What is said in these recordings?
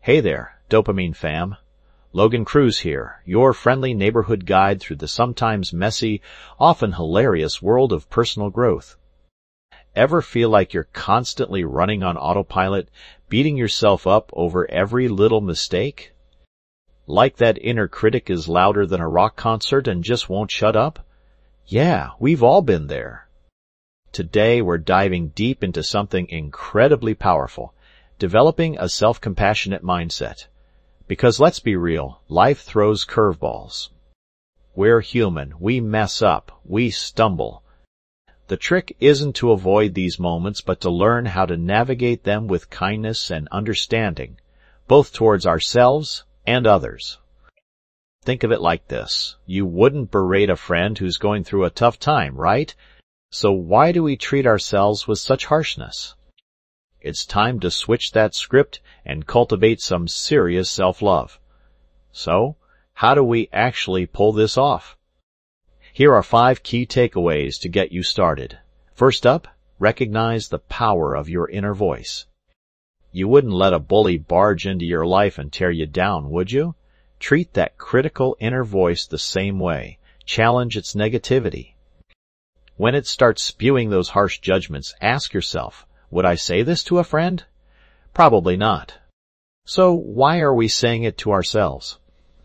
Hey there, Dopamine fam. Logan Cruz here, your friendly neighborhood guide through the sometimes messy, often hilarious world of personal growth. Ever feel like you're constantly running on autopilot, beating yourself up over every little mistake? Like that inner critic is louder than a rock concert and just won't shut up? Yeah, we've all been there. Today we're diving deep into something incredibly powerful, developing a self-compassionate mindset. Because let's be real, life throws curveballs. We're human, we mess up, we stumble. The trick isn't to avoid these moments, but to learn how to navigate them with kindness and understanding, both towards ourselves and others. Think of it like this. You wouldn't berate a friend who's going through a tough time, right? So why do we treat ourselves with such harshness? It's time to switch that script and cultivate some serious self-love. So, how do we actually pull this off? Here are 5 key takeaways to get you started. First up, recognize the power of your inner voice. You wouldn't let a bully barge into your life and tear you down, would you? Treat that critical inner voice the same way. Challenge its negativity. When it starts spewing those harsh judgments, ask yourself, would I say this to a friend? Probably not. So why are we saying it to ourselves?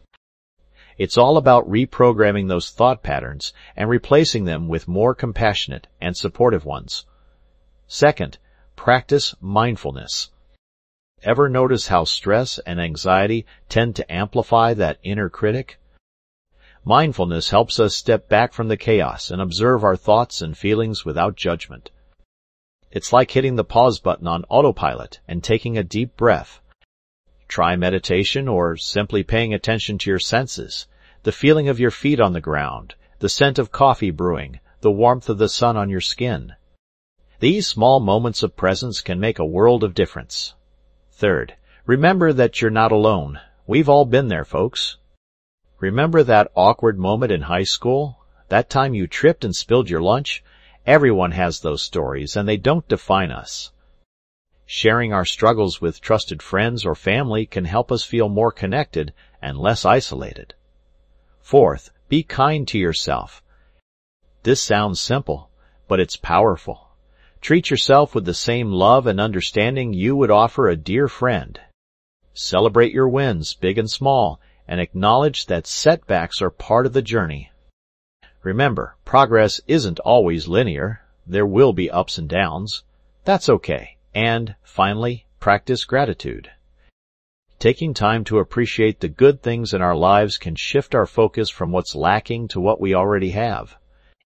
It's all about reprogramming those thought patterns and replacing them with more compassionate and supportive ones. Second, practice mindfulness. Ever notice how stress and anxiety tend to amplify that inner critic? Mindfulness helps us step back from the chaos and observe our thoughts and feelings without judgment. It's like hitting the pause button on autopilot and taking a deep breath. Try meditation or simply paying attention to your senses, the feeling of your feet on the ground, the scent of coffee brewing, the warmth of the sun on your skin. These small moments of presence can make a world of difference. Third, remember that you're not alone. We've all been there, folks. Remember that awkward moment in high school? That time you tripped and spilled your lunch? Everyone has those stories, and they don't define us. Sharing our struggles with trusted friends or family can help us feel more connected and less isolated. Fourth, be kind to yourself. This sounds simple, but it's powerful. Treat yourself with the same love and understanding you would offer a dear friend. Celebrate your wins, big and small, and acknowledge that setbacks are part of the journey. Remember, progress isn't always linear. There will be ups and downs. That's okay. And, finally, practice gratitude. Taking time to appreciate the good things in our lives can shift our focus from what's lacking to what we already have.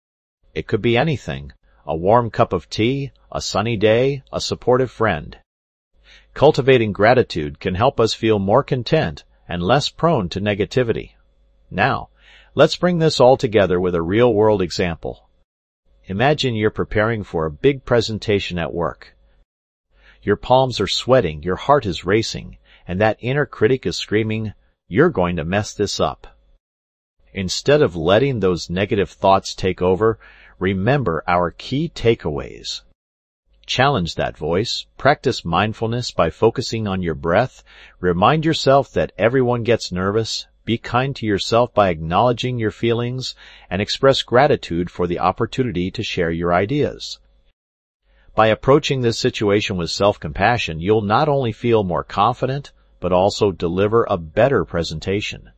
It could be anything: a warm cup of tea, a sunny day, a supportive friend. Cultivating gratitude can help us feel more content and less prone to negativity. Now, let's bring this all together with a real-world example. Imagine you're preparing for a big presentation at work. Your palms are sweating, your heart is racing, and that inner critic is screaming, "You're going to mess this up." Instead of letting those negative thoughts take over, remember our key takeaways. Challenge that voice, practice mindfulness by focusing on your breath, remind yourself that everyone gets nervous, be kind to yourself by acknowledging your feelings, and express gratitude for the opportunity to share your ideas. By approaching this situation with self-compassion, you'll not only feel more confident, but also deliver a better presentation.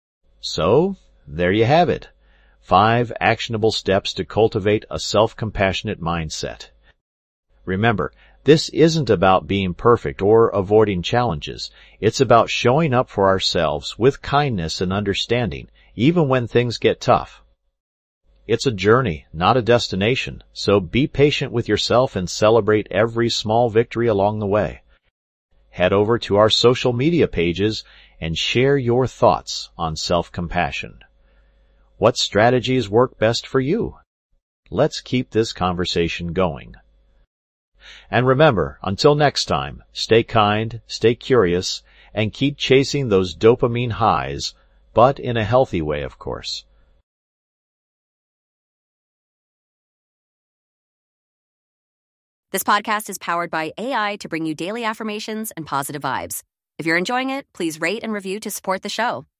So, there you have it. 5 actionable steps to cultivate a self-compassionate mindset. Remember, this isn't about being perfect or avoiding challenges. It's about showing up for ourselves with kindness and understanding, even when things get tough. It's a journey, not a destination, so be patient with yourself and celebrate every small victory along the way. Head over to our social media pages and share your thoughts on self-compassion. What strategies work best for you? Let's keep this conversation going. And remember, until next time, stay kind, stay curious, and keep chasing those dopamine highs, but in a healthy way, of course. This podcast is powered by AI to bring you daily affirmations and positive vibes. If you're enjoying it, please rate and review to support the show.